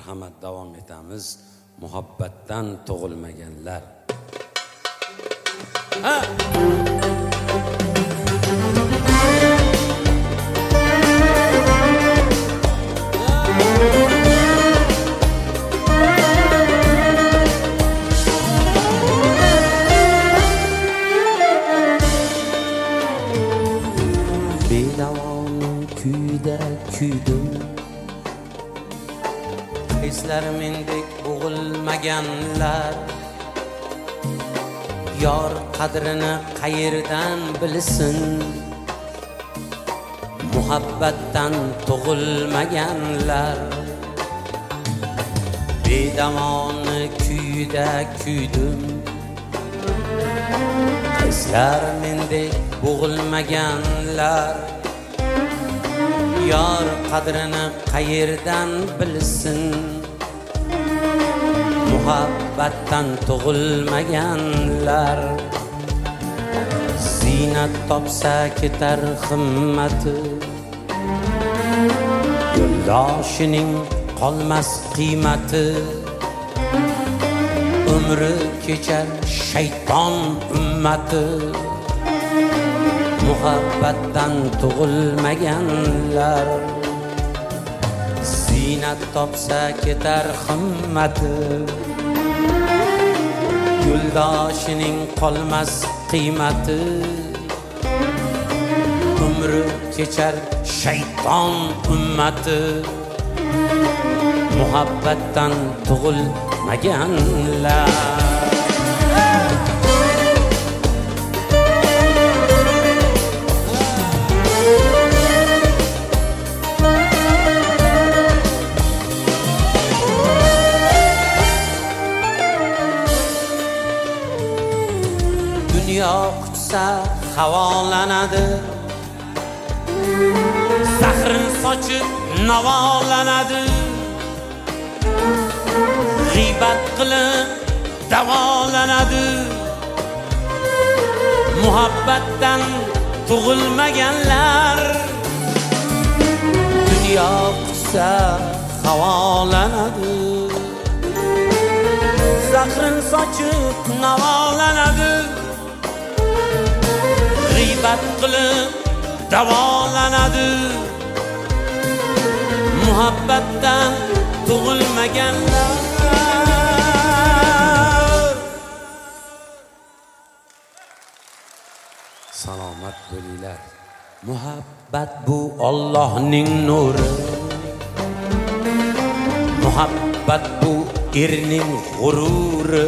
Marhamat, davom etamiz. Muhabbatdan tug'ilmaganlar. Ha! Bedavom kuyda kuydim, hislar mendek bo'g'ilmaganlar. Yor qadrini qayerdan bilsin, muhabbatdan tug'ilmaganlar. Bedamoni kuyda kuydim, hislar mendek bo'g'ilmaganlar. Yor qadrini qayerdan bilsin, muhabbatdan tug'ilmaganlar. Ziynat topsa ketar himmati, yo'ldoshining qolmas qiymati. Umri kechar shayton ummati, muhabbatdan tug'ilmaganlar. Ziynat topsa ketar himmati, yo'ldoshining qolmas qiymati. Umri kechar shayton ummati, muhabbatdan tug'ilmaganlar. Dunyo kutsa havolanadi, zahrin sochib navolanadi. G'iybat qilib davolanadi, muhabbatdan tug'ilmaganlar. Dunyo kutsa havolanadi, zahrin sochib navolanadi. G'iybat qilib davolanadi, muhabbatdan tug'ilmaganlar. Salomat bo'linglar. Muhabbat bu Allohning nuri, muhabbat bu erning g'ururi.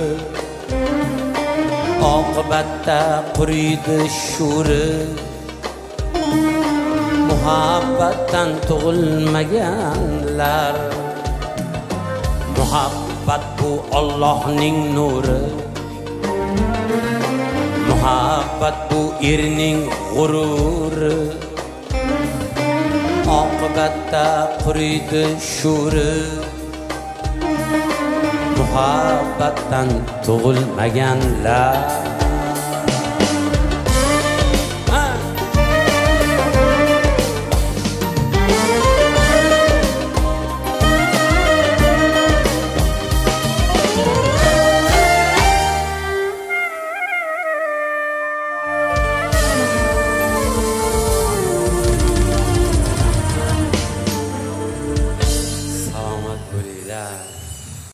Oqibatda quriydi shuri, muhabbatdan tug'ilmaganlar. Muhabbat bu Allohning nuri, muhabbat bu erning g'ururi. Oqibatda quriydi shuri, muhabbatdan tug'ilmaganlar. Salomat bo'linglar.